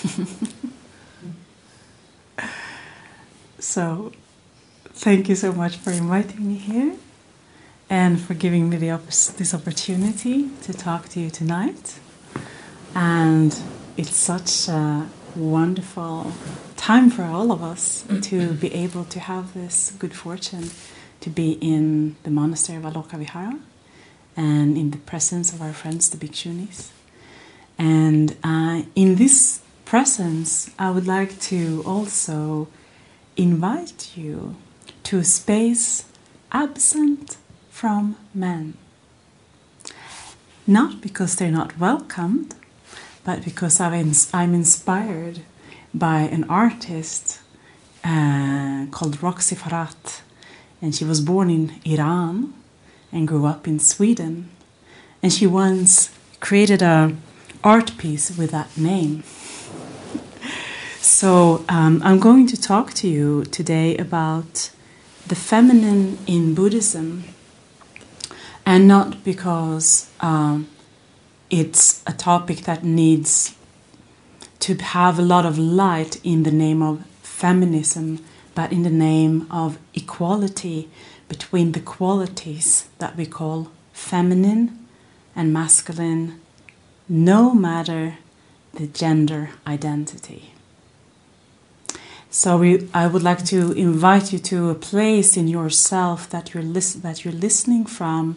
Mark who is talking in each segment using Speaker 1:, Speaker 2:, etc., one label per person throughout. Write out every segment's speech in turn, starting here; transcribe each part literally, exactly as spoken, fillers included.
Speaker 1: So, thank you so much for inviting me here and for giving me the op- this opportunity to talk to you tonight. And it's such a wonderful time for all of us to be able to have this good fortune to be in the monastery of Aloka Vihara and in the presence of our friends, the Bhikshunis. And uh, in this presence, I would like to also invite you to a space absent from men. Not because they're not welcomed, but because I'm inspired by an artist uh, called Roxy Farhat. And she was born in Iran and grew up in Sweden. And she once created a art piece with that name. So um, I'm going to talk to you today about the feminine in Buddhism, and not because um, it's a topic that needs to have a lot of light in the name of feminism, but in the name of equality between the qualities that we call feminine and masculine, no matter the gender identity. So we, I would like to invite you to a place in yourself that you're, lis- that you're listening from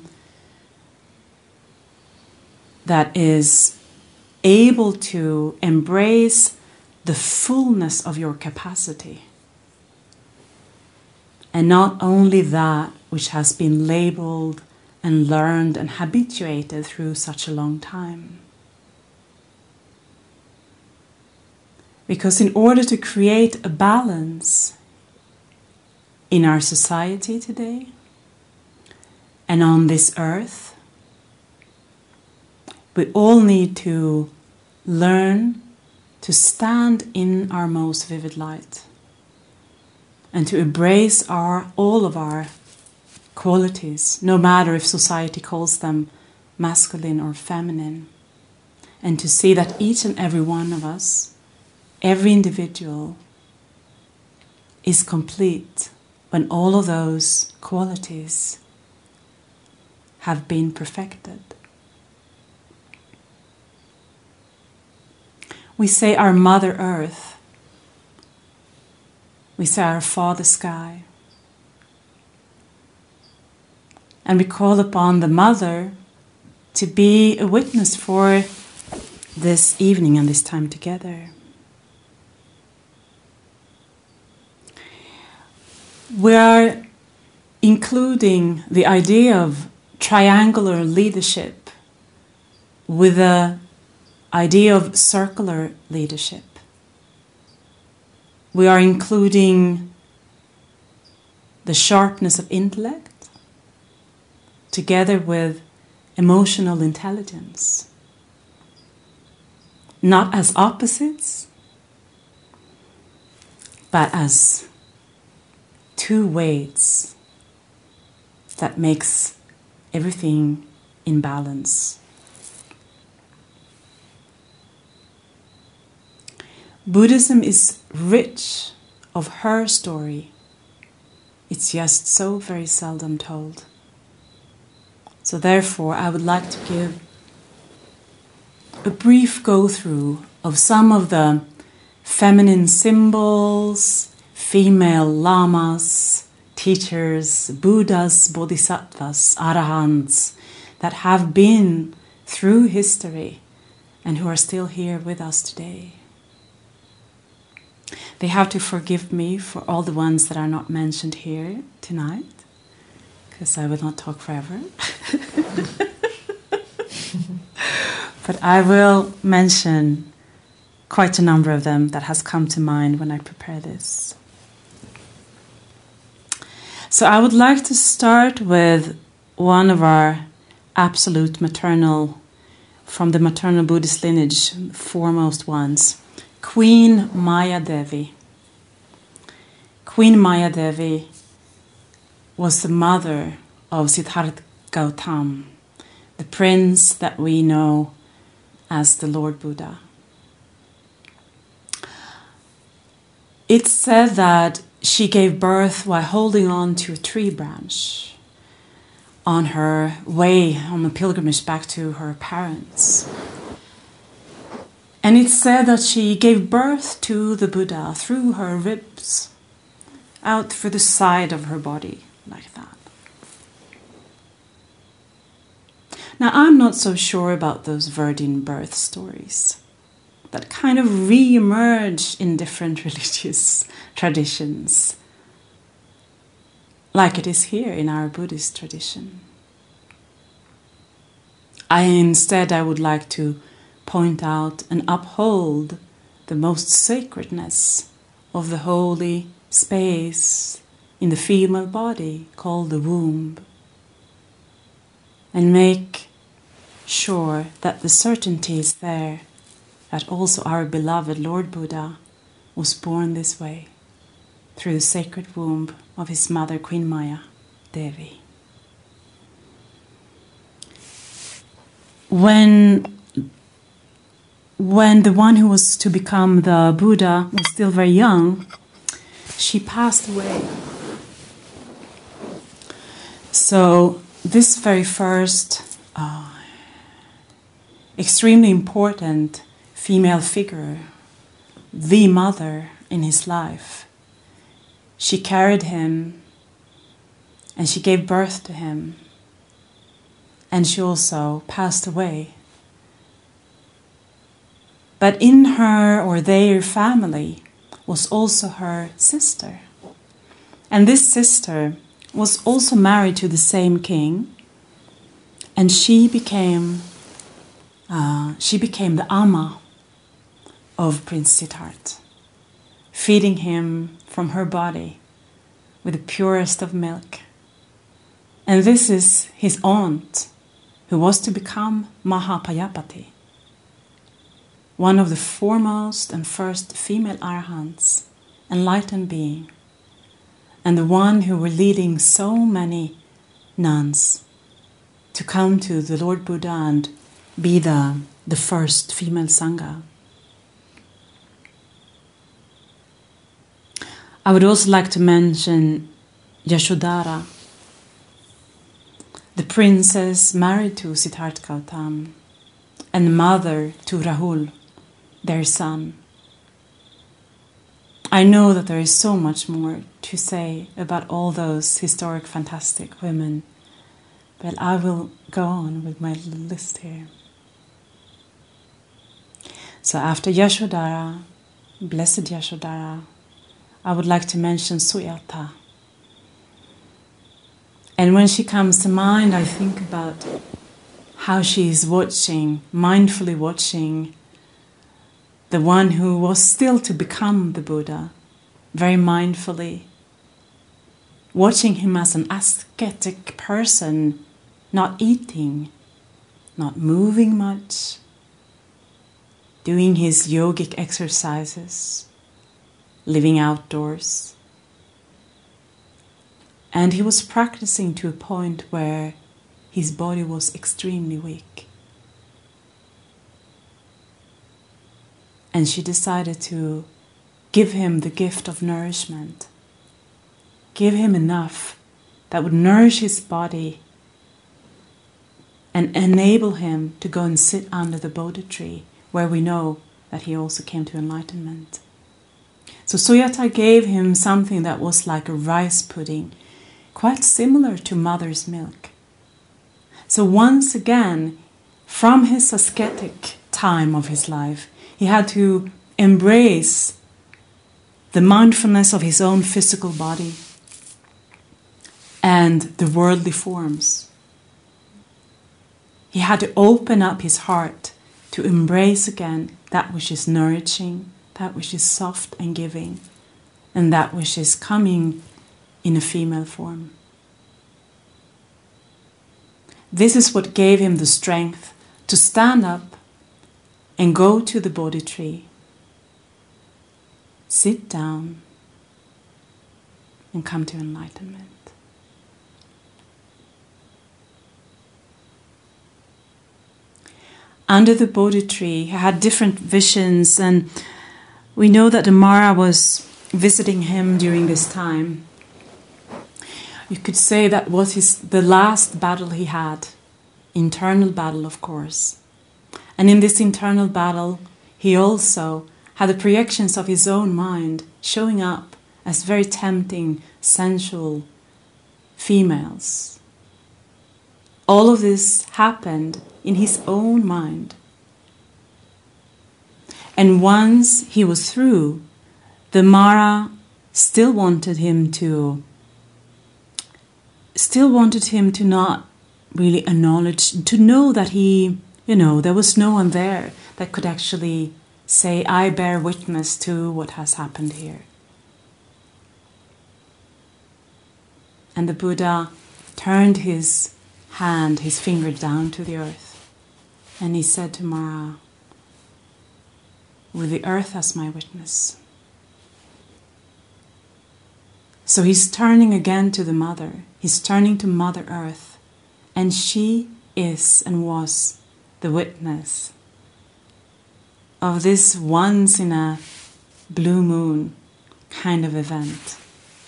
Speaker 1: that is able to embrace the fullness of your capacity. And not only that which has been labeled and learned and habituated through such a long time. Because in order to create a balance in our society today and on this earth, we all need to learn to stand in our most vivid light and to embrace our, all of our qualities, no matter if society calls them masculine or feminine, and to see that each and every one of us, every individual, is complete when all of those qualities have been perfected. We say our Mother Earth. We say our Father Sky. And we call upon the Mother to be a witness for this evening and this time together. We are including the idea of triangular leadership with the idea of circular leadership. We are including the sharpness of intellect together with emotional intelligence, not as opposites, but as two weights that makes everything in balance. Buddhism is rich of her story. It's just so very seldom told. So therefore, I would like to give a brief go-through of some of the feminine symbols, female lamas, teachers, Buddhas, Bodhisattvas, Arahants that have been through history and who are still here with us today. They have to forgive me for all the ones that are not mentioned here tonight, because I will not talk forever. But I will mention quite a number of them that has come to mind when I prepare this. So I would like to start with one of our absolute maternal, from the maternal Buddhist lineage, foremost ones, Queen Maya Devi. Queen Maya Devi was the mother of Siddhartha Gautama, the prince that we know as the Lord Buddha. It's said that she gave birth while holding on to a tree branch on her way on a pilgrimage back to her parents. And it's said that she gave birth to the Buddha through her ribs, out through the side of her body, like that. Now, I'm not so sure about those virgin birth stories that kind of re-emerge in different religious traditions, like it is here in our Buddhist tradition. I instead, I would like to point out and uphold the most sacredness of the holy space in the female body called the womb, and make sure that the certainty is there that also our beloved Lord Buddha was born this way, through the sacred womb of his mother Queen Maya Devi. When, when the one who was to become the Buddha was still very young, she passed away. So this very first uh, extremely important female figure, the mother in his life, she carried him and she gave birth to him, and she also passed away. But in her or their family was also her sister. And this sister was also married to the same king, and she became uh, she became the Amma of Prince Siddhartha, feeding him from her body with the purest of milk. And this is his aunt, who was to become Mahapajapati, one of the foremost and first female arahants, enlightened being, and the one who were leading so many nuns to come to the Lord Buddha and be the, the first female Sangha. I would also like to mention Yashodhara, the princess married to Siddhartha Gautama, and mother to Rahul, their son. I know that there is so much more to say about all those historic, fantastic women, but I will go on with my list here. So after Yashodhara, Blessed Yashodhara, I would like to mention Suyata. And when she comes to mind, I think about how she is watching, mindfully watching, the one who was still to become the Buddha, very mindfully, watching him as an ascetic person, not eating, not moving much, doing his yogic exercises, living outdoors. And he was practicing to a point where his body was extremely weak. And she decided to give him the gift of nourishment, give him enough that would nourish his body and enable him to go and sit under the Bodhi tree, where we know that he also came to enlightenment. So Suyata gave him something that was like a rice pudding, quite similar to mother's milk. So once again, from his ascetic time of his life, he had to embrace the mindfulness of his own physical body and the worldly forms. He had to open up his heart to embrace again that which is nourishing, that which is soft and giving, and that which is coming in a female form. This is what gave him the strength to stand up and go to the Bodhi tree, sit down, and come to enlightenment. Under the Bodhi tree, he had different visions, and we know that the Mara was visiting him during this time. You could say that was his, the last battle he had, internal battle, of course. And in this internal battle, he also had the projections of his own mind showing up as very tempting, sensual females. All of this happened in his own mind. And once he was through, the Mara still wanted him to still wanted him to not really acknowledge, to know that he, you know, there was no one there that could actually say, I bear witness to what has happened here. And the Buddha turned his hand, his finger down to the earth, and he said to Mara, with the earth as my witness. So he's turning again to the Mother. He's turning to Mother Earth. And she is and was the witness of this once in a blue moon kind of event.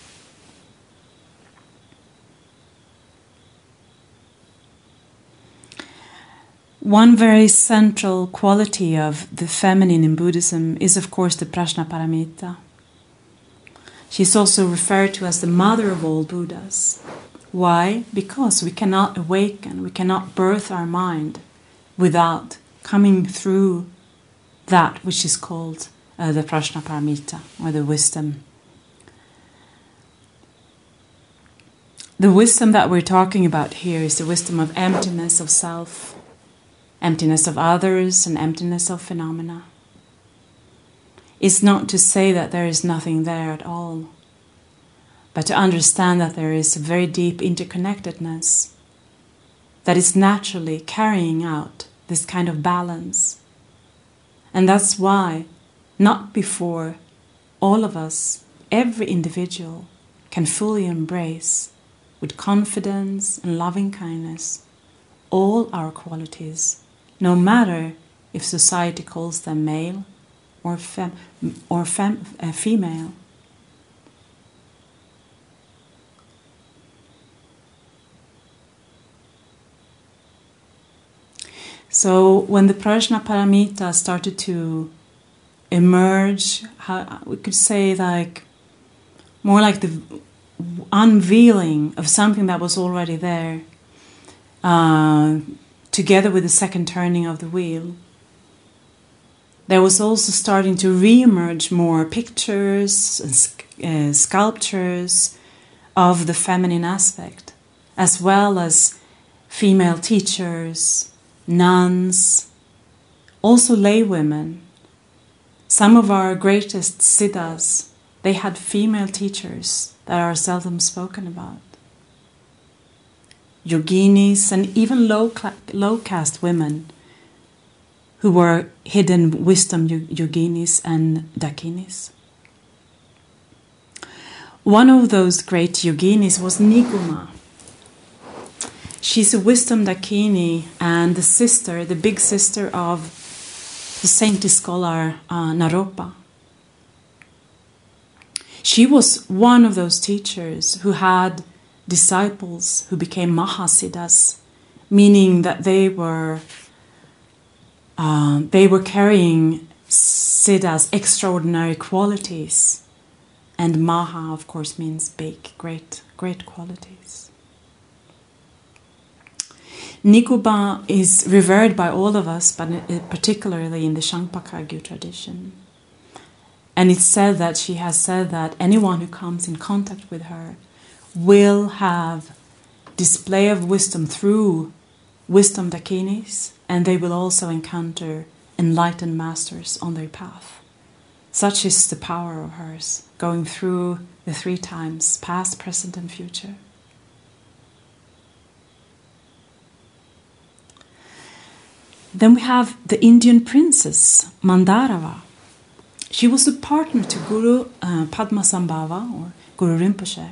Speaker 1: One very central quality of the feminine in Buddhism is, of course, the Prajnaparamita. She's also referred to as the mother of all Buddhas. Why? Because we cannot awaken, we cannot birth our mind without coming through that which is called uh, the Prajnaparamita, or the wisdom. The wisdom that we're talking about here is the wisdom of emptiness of self, emptiness of others, and emptiness of phenomena. It's not to say that there is nothing there at all, but to understand that there is a very deep interconnectedness that is naturally carrying out this kind of balance. And that's why, not before, all of us, every individual, can fully embrace, with confidence and loving kindness, all our qualities, no matter if society calls them male or fem, or fem, uh, female. So when the Prajnaparamita started to emerge, how, we could say like more like the unveiling of something that was already there, uh, together with the second turning of the wheel, there was also starting to re-emerge more pictures and uh, sculptures of the feminine aspect, as well as female teachers, nuns, also lay women. Some of our greatest siddhas, they had female teachers that are seldom spoken about. Yoginis and even low, low caste women who were hidden wisdom yoginis and dakinis. One of those great yoginis was Niguma. She's a wisdom dakini and the sister, the big sister of the saintly scholar uh, Naropa. She was one of those teachers who had disciples who became Mahasiddhas, meaning that they were uh, they were carrying siddhas, extraordinary qualities, and Maha, of course, means big, great, great qualities. Niguma is revered by all of us, but particularly in the Shangpa-Kagyu tradition. And it's said that she has said that anyone who comes in contact with her will have display of wisdom through wisdom dakinis, and they will also encounter enlightened masters on their path. Such is the power of hers, going through the three times, past, present, and future. Then we have the Indian princess, Mandarava. She was a partner to Guru uh, Padmasambhava, or Guru Rinpoche.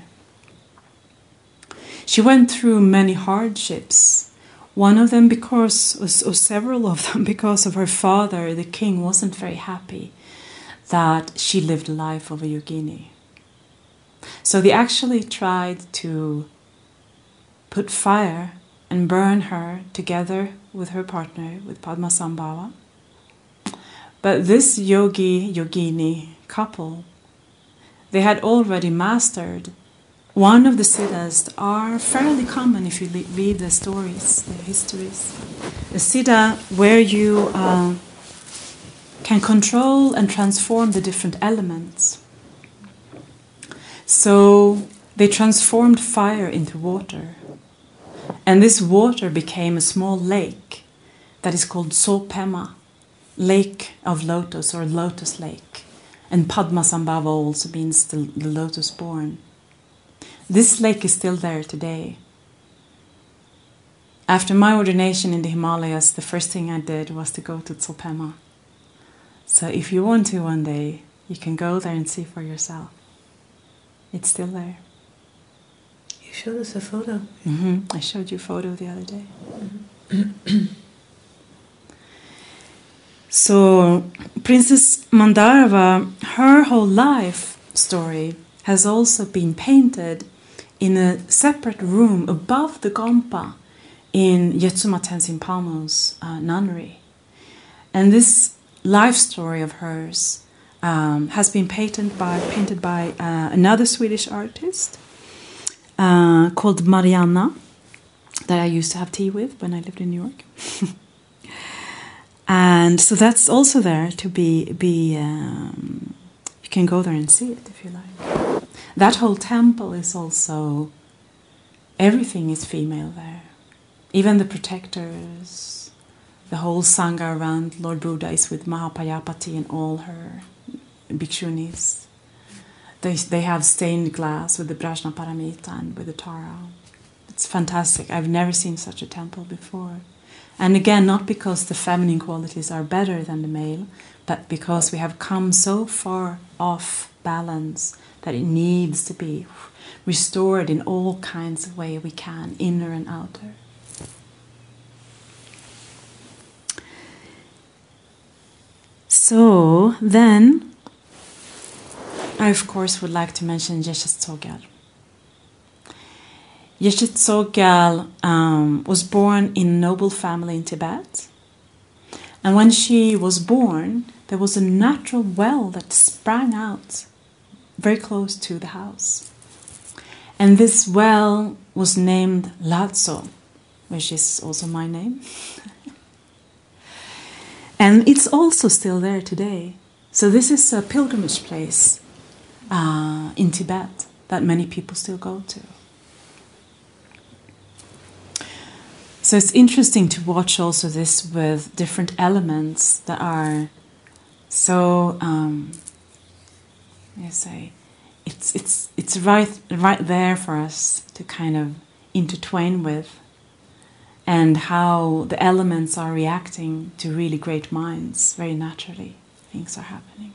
Speaker 1: She went through many hardships. One of them because, or several of them, because of her father, the king, wasn't very happy that she lived a life of a yogini. So they actually tried to put fire and burn her together with her partner, with Padmasambhava. But this yogi, yogini couple, they had already mastered one of the siddhas that are fairly common if you read the stories, the histories. A siddha where you uh, can control and transform the different elements. So they transformed fire into water. And this water became a small lake that is called Sopema, lake of lotus or lotus lake. And Padmasambhava also means the, the lotus born. This lake is still there today. After my ordination in the Himalayas, the first thing I did was to go to Sopema. So if you want to one day, you can go there and see for yourself. It's still there.
Speaker 2: You showed us a photo.
Speaker 1: Mm-hmm. I showed you a photo the other day. Mm-hmm. So Princess Mandarava, her whole life story has also been painted in a separate room above the Gompa in Yetsuma Tenzin Palmo's uh, nunnery. And this life story of hers um, has been painted by, painted by uh, another Swedish artist uh, called Marianna, that I used to have tea with when I lived in New York. And so that's also there to be, be um, you can go there and see it if you like. That whole temple is also, everything is female there. Even the protectors, the whole Sangha around Lord Buddha is with Mahapajapati and all her bhikshunis. They, they have stained glass with the Brajna Paramita and with the Tara. It's fantastic. I've never seen such a temple before. And again, not because the feminine qualities are better than the male, but because we have come so far off balance that it needs to be restored in all kinds of ways we can, inner and outer. So then, I of course would like to mention Yeshe Tsogyal. Yeshe Tsogyal um, was born in a noble family in Tibet. And when she was born, there was a natural well that sprang out very close to the house. And this well was named Lhasa, which is also my name. And it's also still there today. So this is a pilgrimage place uh, in Tibet that many people still go to. So it's interesting to watch also this with different elements that are so, um, you say, it's it's it's right right there for us to kind of intertwine with, and how the elements are reacting to really great minds very naturally. Things are happening.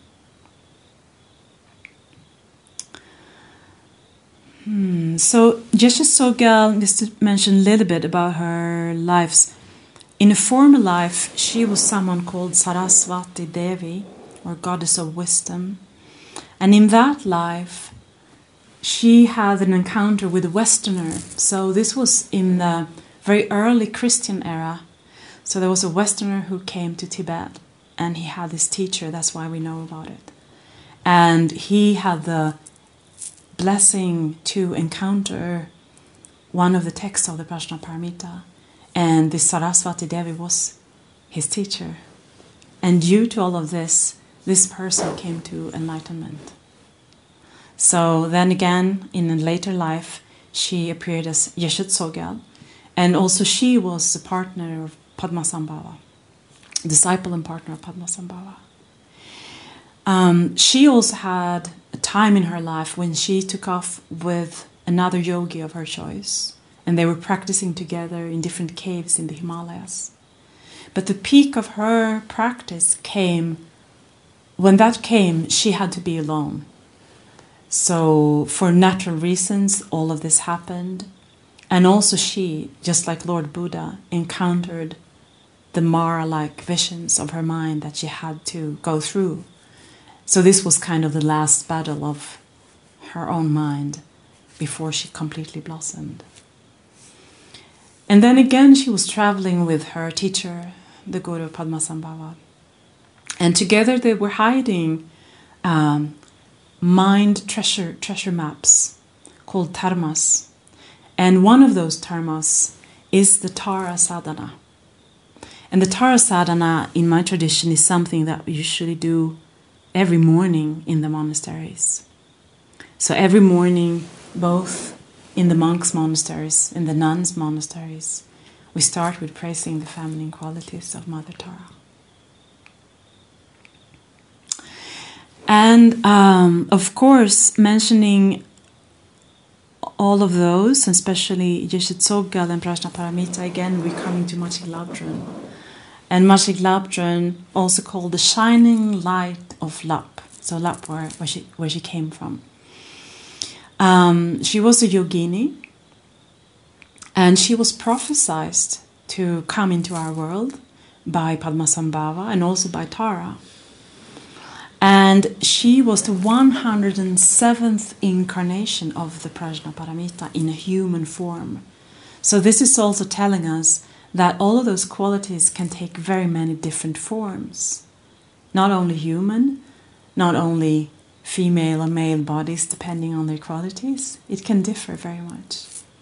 Speaker 1: Hmm. So Yeshe Tsogyal, just to mention a little bit about her lives. In a former life, she was someone called Saraswati Devi, or Goddess of Wisdom. And in that life, she had an encounter with a Westerner. So this was in the very early Christian era. So there was a Westerner who came to Tibet, and he had this teacher. That's why we know about it. And he had the blessing to encounter one of the texts of the Prajna Paramita, and this Saraswati Devi was his teacher. And due to all of this, this person came to enlightenment. So then again, in a later life, she appeared as Yeshe Tsogyal, and also she was the partner of Padmasambhava, disciple and partner of Padmasambhava. Um, she also had a time in her life when she took off with another yogi of her choice, and they were practicing together in different caves in the Himalayas. But the peak of her practice came, when that came, she had to be alone. So for natural reasons, all of this happened. And also she, just like Lord Buddha, encountered the Mara-like visions of her mind that she had to go through. So this was kind of the last battle of her own mind before she completely blossomed. And then again, she was traveling with her teacher, the Guru Padmasambhava. And together they were hiding um, mind treasure, treasure maps called dharmas. And one of those dharmas is the Tara Sadhana. And the Tara Sadhana, in my tradition, is something that we usually do every morning in the monasteries. So every morning, both in the monks' monasteries and the nuns' monasteries, we start with praising the feminine qualities of Mother Tara. And um, of course, mentioning all of those, and especially Yeshitsogal and Prajnaparamita, again, we're coming to Machig Labdrön. And Machig Labdrön, also called the shining light of Lap. So Lap, where, where, she, where she came from. Um, she was a yogini, and she was prophesied to come into our world by Padmasambhava and also by Tara. And she was the one hundred seventh incarnation of the Prajnaparamita in a human form. So this is also telling us that all of those qualities can take very many different forms. Not only human, not only female or male bodies, depending on their qualities. It can differ very much.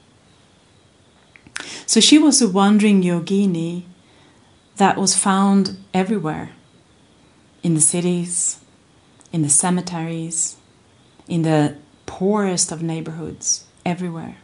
Speaker 1: So she was a wandering yogini that was found everywhere. In the cities, in the cemeteries, in the poorest of neighborhoods, everywhere.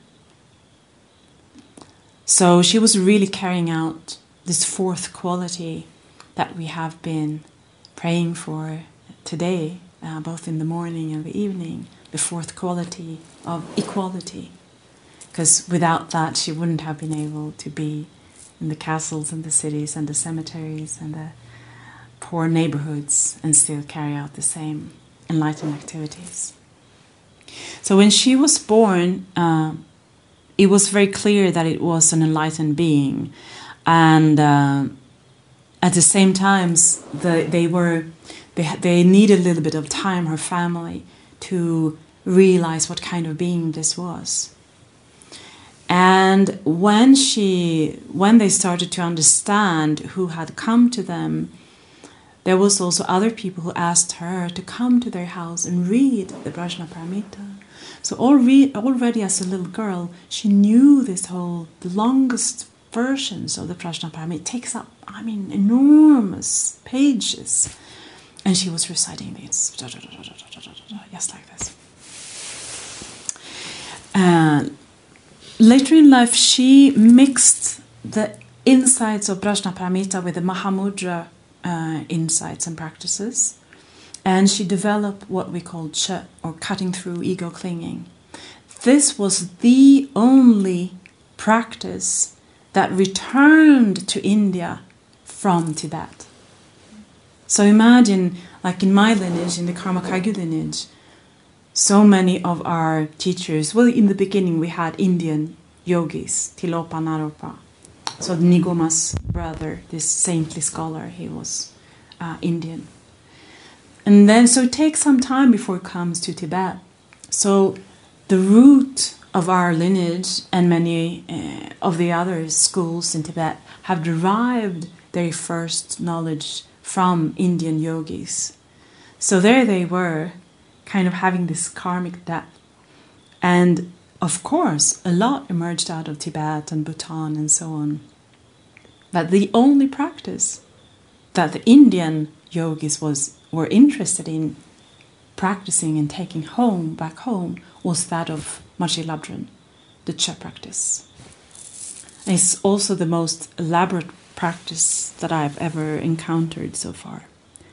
Speaker 1: So she was really carrying out this fourth quality that we have been praying for today, uh, both in the morning and the evening, the fourth quality of equality. Because without that, she wouldn't have been able to be in the castles and the cities and the cemeteries and the poor neighborhoods and still carry out the same enlightened activities. So when she was born, uh, it was very clear that it was an enlightened being. And uh, at the same time, the, they were they, they needed a little bit of time, her family, to realize what kind of being this was. And when she, when they started to understand who had come to them, there was also other people who asked her to come to their house and read the Prajnaparamita. So already, already as a little girl, she knew this whole, the longest versions of the Prajnaparamita. It takes up, I mean, enormous pages. And she was reciting these, just like this. And later in life, she mixed the insights of Prajnaparamita with the Mahamudra uh, insights and practices. And she developed what we call Che, or cutting through ego clinging. This was the only practice that returned to India from Tibet. So imagine, like in my lineage, in the Karma Kagyu lineage, so many of our teachers, well, in the beginning we had Indian yogis, Tilopa Naropa. So Nigoma's brother, this saintly scholar, he was uh, Indian. And then, so it takes some time before it comes to Tibet. So the root of our lineage and many uh, of the other schools in Tibet have derived their first knowledge from Indian yogis. So there they were, kind of having this karmic debt. And of course, a lot emerged out of Tibet and Bhutan and so on. But the only practice that the Indian yogis was were interested in practicing and taking home, back home, was that of Machig Labdrön, the Che practice. And it's also the most elaborate practice that I've ever encountered so far.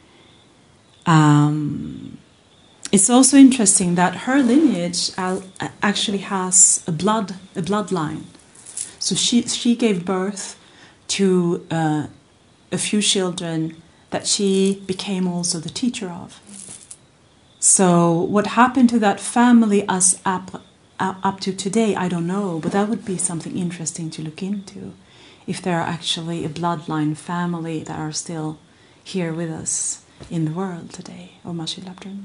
Speaker 1: Um, it's also interesting that her lineage actually has a blood, a bloodline. So she she gave birth to uh, a few children that she became also the teacher of. So what happened to that family as up, up to today, I don't know, but that would be something interesting to look into. If there are actually a bloodline family that are still here with us. in the world today of Mashilabdrun.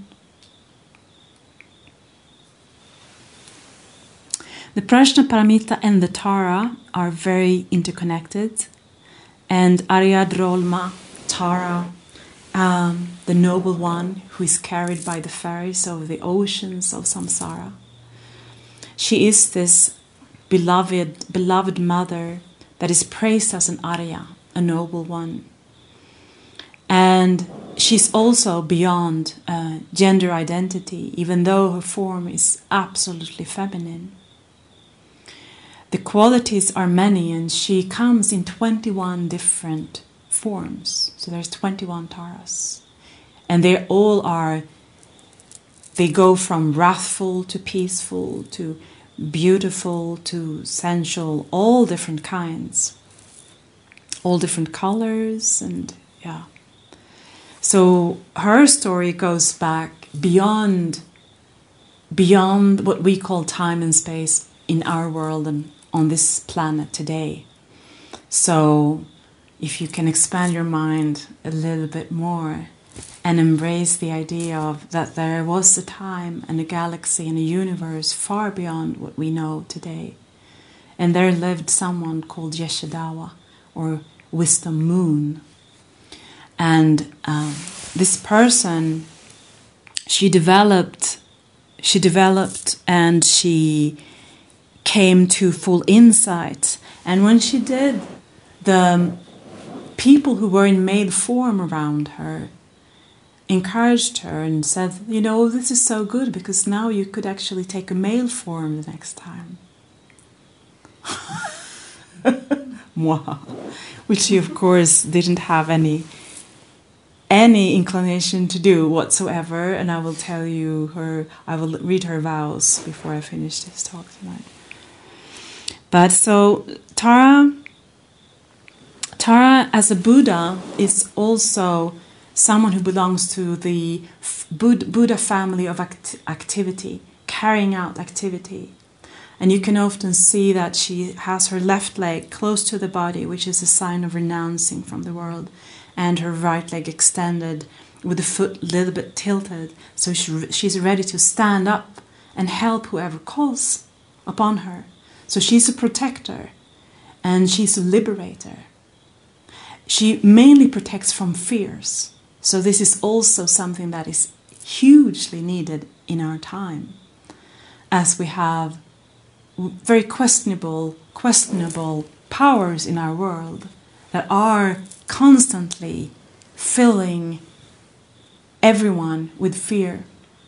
Speaker 1: The Prajna Paramita and the Tara are very interconnected, and Aryadrolma, Tara, um, the noble one who is carried by the ferries over the oceans of samsara. She is this beloved, beloved mother that is praised as an Arya, a noble one. And she's also beyond uh, gender identity, even though her form is absolutely feminine. The qualities are many, and she comes in twenty-one different forms. So there's twenty-one Taras. And they all are, they go from wrathful to peaceful to beautiful to sensual, all different kinds, all different colors, and yeah. So her story goes back beyond, beyond what we call time and space in our world and on this planet today. So if you can expand your mind a little bit more and embrace the idea of that there was a time and a galaxy and a universe far beyond what we know today. And there lived someone called Yeshadawa, or Wisdom Moon. And um, this person, she developed, she developed and she came to full insight. And when she did, the people who were in male form around her encouraged her and said, you know, this is so good because now you could actually take a male form the next time. Which she, of course, didn't have any any inclination to do whatsoever. And I will tell you her, I will read her vows before I finish this talk tonight. But so Tara, Tara as a Buddha is also someone who belongs to the Buddha family of act- activity, carrying out activity. And you can often see that she has her left leg close to the body, which is a sign of renouncing from the world, and her right leg extended with the foot a little bit tilted. So she, she's ready to stand up and help whoever calls upon her. So she's a protector and she's a liberator. She mainly protects from fears. So this is also something that is hugely needed in our time, as we have very questionable, questionable powers in our world that are constantly filling everyone with fear.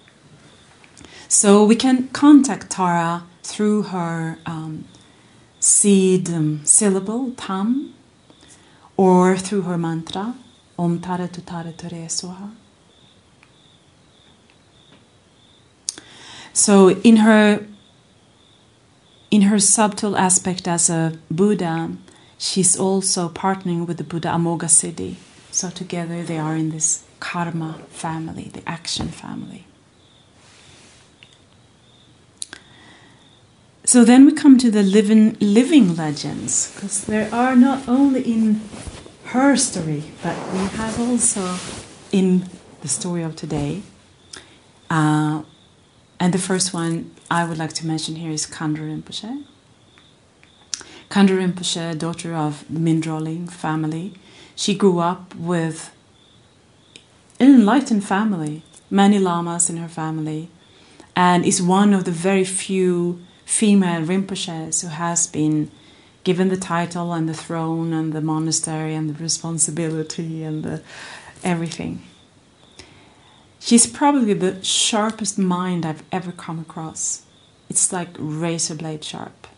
Speaker 1: So we can contact Tara through her um, seed um, syllable, tam, or through her mantra, Om Tara Tu Tara Ture Soha. So in her in her subtle aspect as a Buddha, she's also partnering with the Buddha Amoghasiddhi. So together they are in this karma family, the action family. So then we come to the living, living legends, because there are not only in her story, but we have also in the story of today. Uh, and the first one I would like to mention here is Khandro Rinpoche. Khandro Rinpoche, daughter of the Mindroling family, she grew up with an enlightened family, many lamas in her family, and is one of the very few female Rinpoches who has been given the title and the throne and the monastery and the responsibility and the everything. She's probably the sharpest mind I've ever come across. It's like razor blade sharp.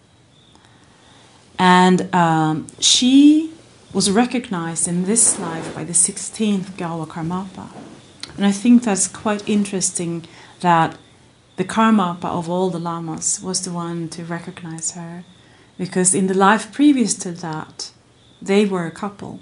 Speaker 1: And um, she was recognized in this life by the sixteenth Gawa Karmapa. And I think that's quite interesting that the Karmapa of all the lamas was the one to recognize her, because in the life previous to that, they were a couple.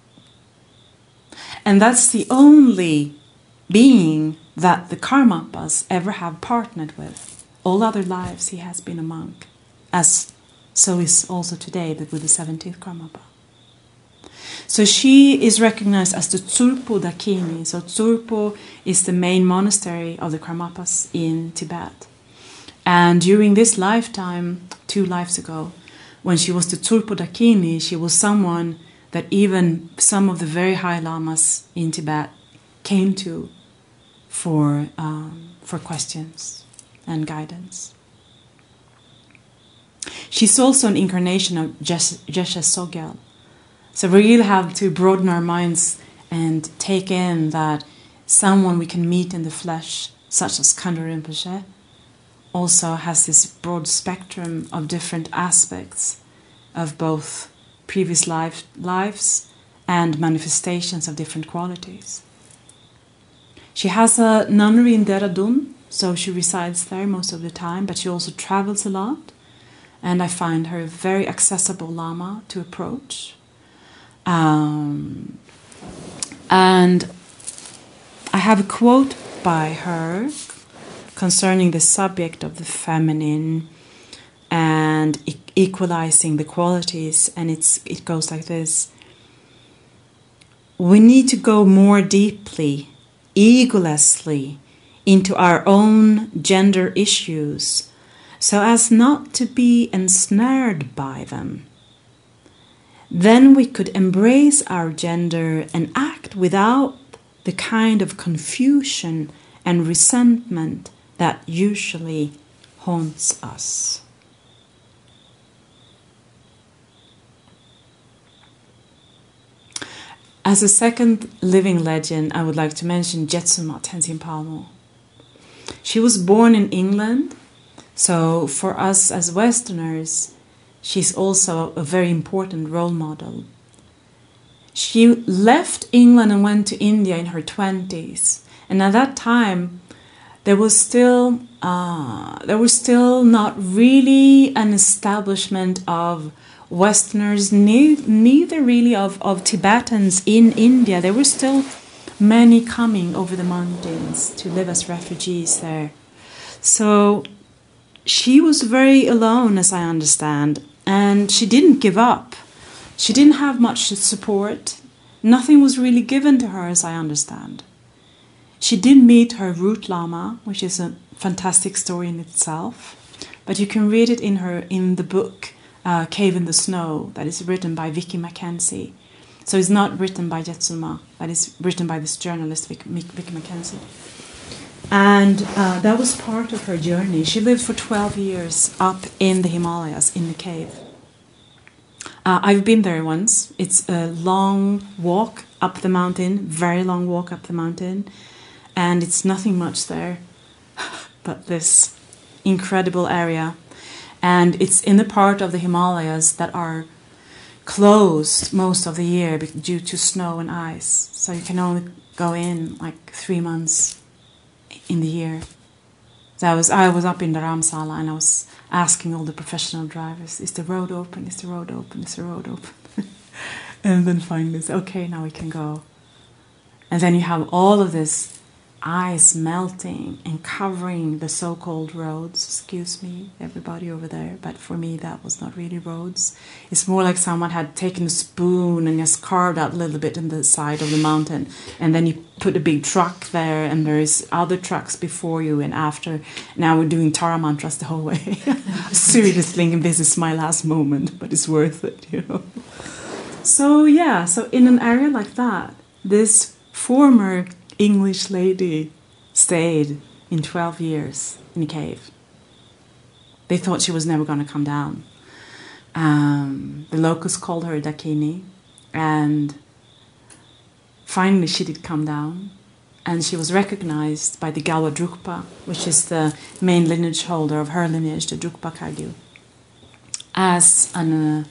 Speaker 1: And that's the only being that the Karmapas ever have partnered with. All other lives he has been a monk, as so is also today with the seventeenth Karmapa. So she is recognized as the Tsurpo Dakini. So Tsurpo is the main monastery of the Karmapas in Tibet. And during this lifetime, two lives ago, when she was the Tsurpo Dakini, she was someone that even some of the very high lamas in Tibet came to for, um, for questions and guidance. She's also an incarnation of Geshe Sogyal. So we really have to broaden our minds and take in that someone we can meet in the flesh, such as Khandro Rinpoche, also has this broad spectrum of different aspects of both previous life, lives and manifestations of different qualities. She has a nunnery in Dehradun, so she resides there most of the time, but she also travels a lot, and I find her a very accessible lama to approach. Um, and I have a quote by her concerning the subject of the feminine and e- equalizing the qualities, and it's it goes like this: we need to go more deeply, egolessly, into our own gender issues, so as not to be ensnared by them. Then we could embrace our gender and act without the kind of confusion and resentment that usually haunts us. As a second living legend, I would like to mention Jetsun Ma Tenzin Palmo. She was born in England, so for us as Westerners, she's also a very important role model. She left England and went to India in her twenties, and at that time, there was still uh, there was still not really an establishment of Westerners, ne- neither really of, of Tibetans in India. There were still many coming over the mountains to live as refugees there. So she was very alone, as I understand, and she didn't give up. She didn't have much support. Nothing was really given to her, as I understand. She did meet her root lama, which is a fantastic story in itself, but you can read it in her in the book uh, Cave in the Snow, that is written by Vicky Mackenzie. So it's not written by Jetsun Ma, but it's written by this journalist, Vicky, Vicky Mackenzie. And uh, that was part of her journey. She lived for twelve years up in the Himalayas, in the cave. Uh, I've been there once. It's a long walk up the mountain, very long walk up the mountain. And it's nothing much there, but this incredible area. And it's in the part of the Himalayas that are closed most of the year due to snow and ice. So you can only go in like three months in the year. So I was I was up in Dharamsala and I was asking all the professional drivers, is the road open? Is the road open? Is the road open? And then finally, okay, now we can go. And then you have all of this ice melting and covering the so-called roads. Excuse me, everybody over there, but for me that was not really roads. It's more like someone had taken a spoon and just carved out a little bit in the side of the mountain, and then you put a big truck there, and there's other trucks before you and after. Now we're doing Tara mantras the whole way. Seriously thinking this is my last moment, but it's worth it, you know. So yeah, so in an area like that, this former English lady stayed in twelve years in a cave. They thought she was never going to come down. Um, the locals called her Dakini, and finally she did come down, and she was recognized by the Galwa Drukpa, which is the main lineage holder of her lineage, the Drukpa Kagyu, as an, uh,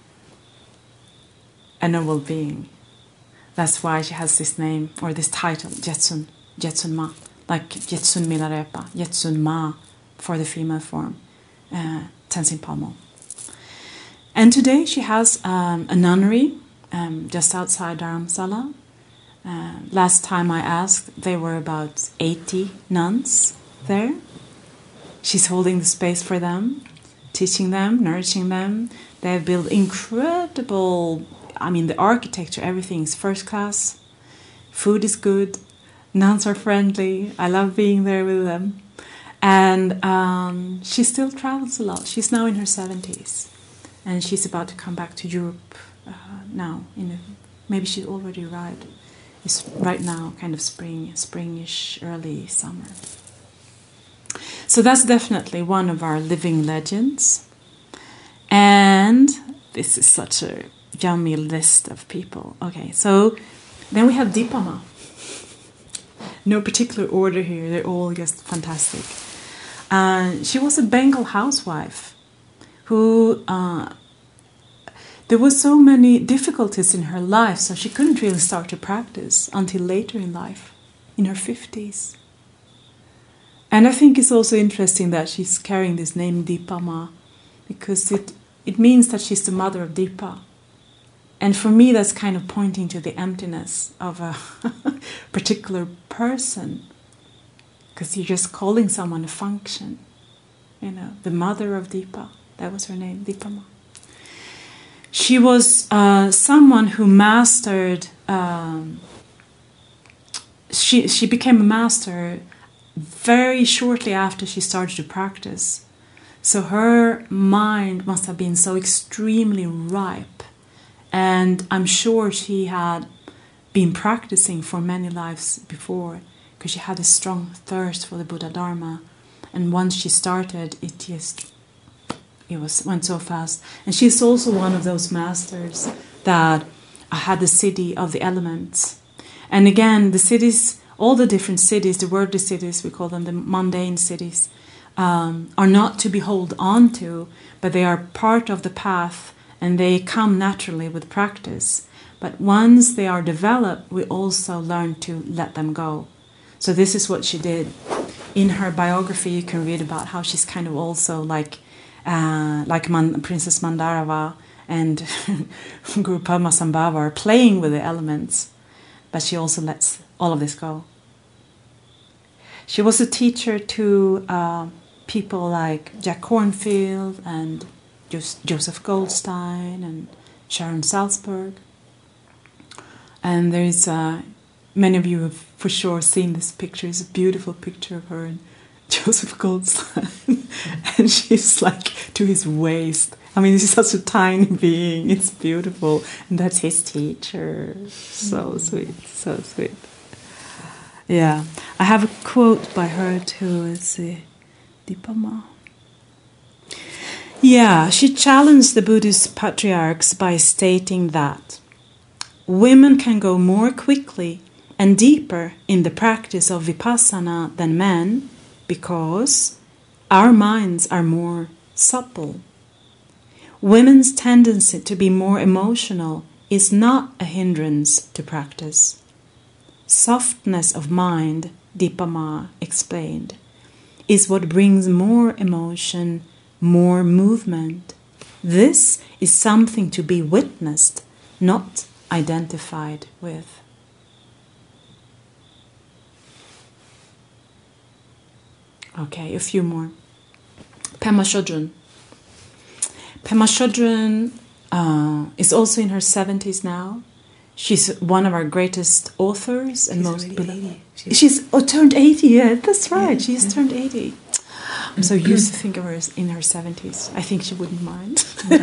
Speaker 1: a noble being. That's why she has this name, or this title, Jetsun, Jetsun Ma, like Jetsun Milarepa, Jetsun Ma for the female form, uh, Tenzin Palmo. And today she has um, a nunnery um, just outside Dharamsala. Uh, last time I asked, there were about eighty nuns there. She's holding the space for them, teaching them, nourishing them. They have built incredible I mean, the architecture, everything is first class. Food is good. Nuns are friendly. I love being there with them. And um, she still travels a lot. She's now in her seventies. And she's about to come back to Europe uh, now. In a, maybe she's already arrived. It's right now kind of spring, springish, early summer. So that's definitely one of our living legends. And this is such a yummy list of people. Okay, so then we have Dipama. No particular order here. They're all just fantastic. Uh, she was a Bengal housewife who... Uh, there were so many difficulties in her life, so she couldn't really start to practice until later in life, in her fifties. And I think it's also interesting that she's carrying this name Dipama, because it, it means that she's the mother of Dipa. And for me, that's kind of pointing to the emptiness of a particular person, because you're just calling someone a function. You know, the mother of Dipa, that was her name, Dipama. She was uh, someone who mastered, um, she, she became a master very shortly after she started to practice. So her mind must have been so extremely ripe. And I'm sure she had been practicing for many lives before, because she had a strong thirst for the Buddha Dharma. And once she started, it just... It was went so fast. And she's also one of those masters that had the city of the elements. And again, the cities, all the different cities, the worldly cities, we call them the mundane cities, um, are not to be held on to, but they are part of the path, and they come naturally with practice. But once they are developed, we also learn to let them go. So this is what she did. In her biography, you can read about how she's kind of also like Uh, like Man, Princess Mandarava and Guru Padmasambhava are playing with the elements, but she also lets all of this go. She was a teacher to uh, people like Jack Kornfield and Joseph Goldstein and Sharon Salzberg. And there's uh, many of you have for sure seen this picture. It's a beautiful picture of her and Joseph Goldstein, and she's like to his waist. I mean, he's such a tiny being. It's beautiful, and that's his teacher. So sweet, so sweet. Yeah, I have a quote by her too. It's uh, Dipama. Yeah, she challenged the Buddhist patriarchs by stating that women can go more quickly and deeper in the practice of vipassana than men, because our minds are more supple. Women's tendency to be more emotional is not a hindrance to practice. Softness of mind, Dipama explained, is what brings more emotion, more movement. This is something to be witnessed, not identified with. Okay, a few more. Pema Chodron. Pema Chodron uh, is also in her seventies now. She's one of our greatest authors and
Speaker 2: She's
Speaker 1: most beloved.
Speaker 2: She's,
Speaker 1: She's oh, turned eighty. Yeah, that's right.
Speaker 2: Yeah,
Speaker 1: She's
Speaker 2: yeah.
Speaker 1: turned eighty. I'm so used to think of her as in her seventies. I think she wouldn't mind.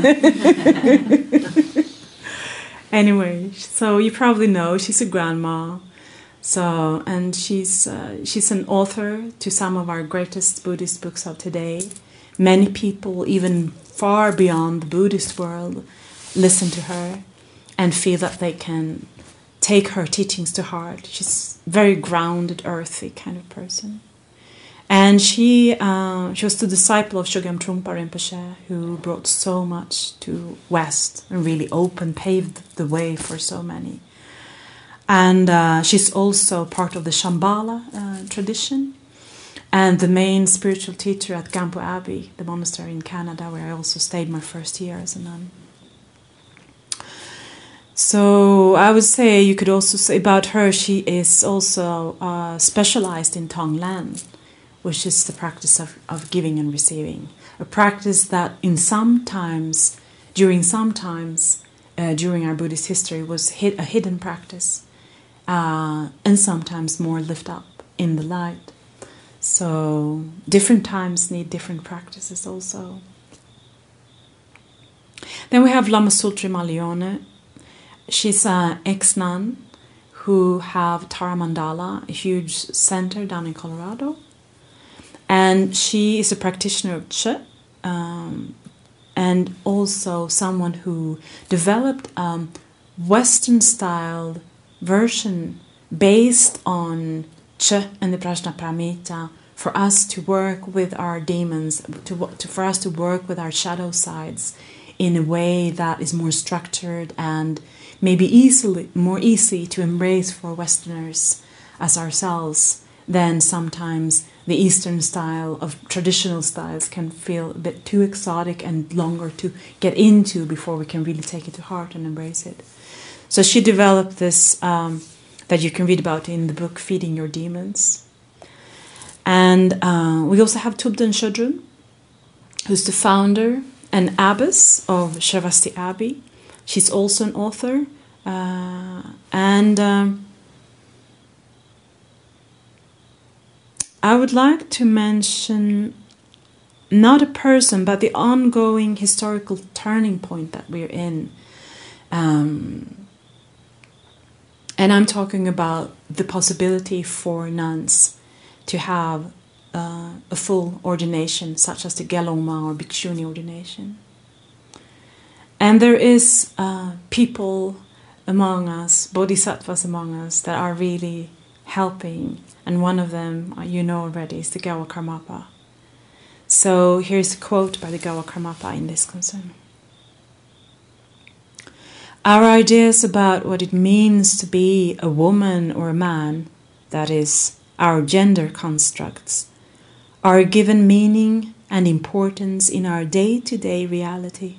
Speaker 1: Anyway, so you probably know she's a grandma. So, and she's uh, she's an author to some of our greatest Buddhist books of today. Many people, even far beyond the Buddhist world, listen to her and feel that they can take her teachings to heart. She's a very grounded, earthy kind of person. And she uh, she was the disciple of Chogyam Trungpa Rinpoche, who brought so much to West and really opened, paved the way for so many. And uh, she's also part of the Shambhala uh, tradition and the main spiritual teacher at Gampo Abbey, the monastery in Canada, where I also stayed my first year as a nun. So I would say, you could also say about her, she is also uh, specialized in Tonglen, which is the practice of, of giving and receiving. A practice that in some times, during some times, uh, during our Buddhist history was hid- a hidden practice, uh, and sometimes more lift up in the light. So different times need different practices also. Then we have Lama Sultri Malione. She's an ex-nun who have Tara Mandala, a huge center down in Colorado. And she is a practitioner of Che, um, and also someone who developed a Western-styled version based on Che and the Prajnaparamita for us to work with our demons, to, to for us to work with our shadow sides in a way that is more structured and maybe easily more easy to embrace for Westerners as ourselves than sometimes the Eastern style of traditional styles can feel a bit too exotic and longer to get into before we can really take it to heart and embrace it. So she developed this um, that you can read about in the book Feeding Your Demons. And uh, we also have Tubden Chodron, who's the founder and abbess of Sravasti Abbey. She's also an author. Uh, and um, I would like to mention not a person, but the ongoing historical turning point that we're in. Um, and I'm talking about the possibility for nuns to have uh, a full ordination, such as the Gelongma or Bhikshuni ordination. And there is uh, people among us, bodhisattvas among us, that are really helping. And one of them, you know already, is the Gawa Karmapa. So here's a quote by the Gawa Karmapa in this concern. Our ideas about what it means to be a woman or a man, that is, our gender constructs, are given meaning and importance in our day-to-day reality.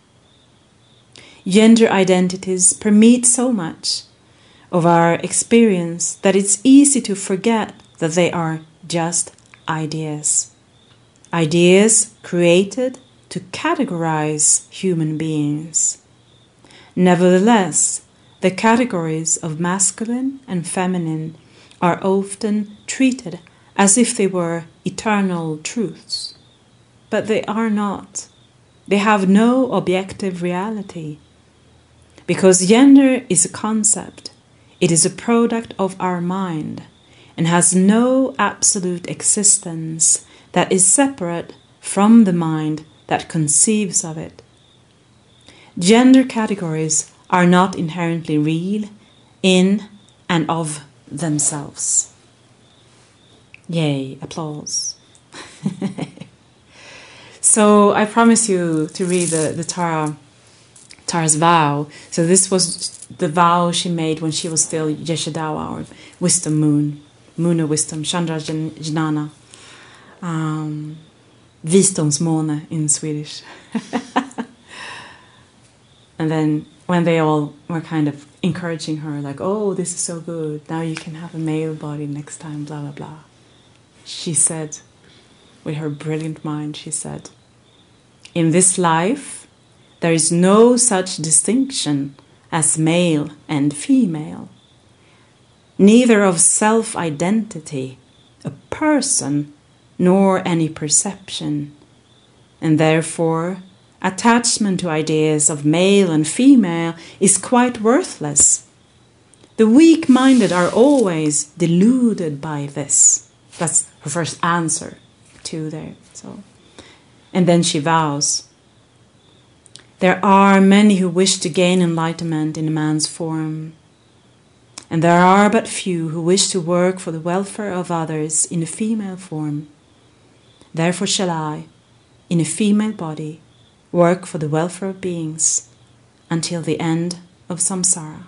Speaker 1: Gender identities permeate so much of our experience that it's easy to forget that they are just ideas. Ideas created to categorize human beings. Nevertheless, the categories of masculine and feminine are often treated as if they were eternal truths. But they are not. They have no objective reality. Because gender is a concept, it is a product of our mind and has no absolute existence that is separate from the mind that conceives of it. Gender categories are not inherently real in and of themselves. Yay, applause. So I promise you to read the, the Tara, Tara's vow. So this was the vow she made when she was still Yeshadawa, or wisdom moon, moon of wisdom, Chandra Jnana, um, visdomsmåne in Swedish. And then when they all were kind of encouraging her, like, oh, this is so good, now you can have a male body next time, blah, blah, blah. She said, with her brilliant mind, she said, in this life, there is no such distinction as male and female, neither of self-identity, a person, nor any perception, and therefore attachment to ideas of male and female is quite worthless. The weak-minded are always deluded by this. That's her first answer to there. So, and then she vows, there are many who wish to gain enlightenment in a man's form, and there are but few who wish to work for the welfare of others in a female form. Therefore shall I, in a female body, work for the welfare of beings until the end of samsara.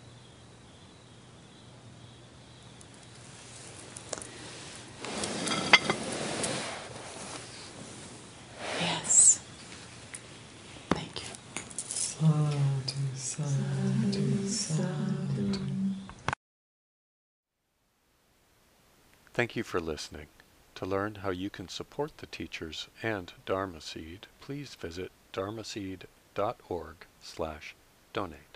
Speaker 1: Yes. Thank you.
Speaker 3: Sadhu, sadhu, sadhu.
Speaker 4: Thank you for listening. To learn how you can support the teachers and Dharma Seed, please visit dharmaseed dot org slash donate.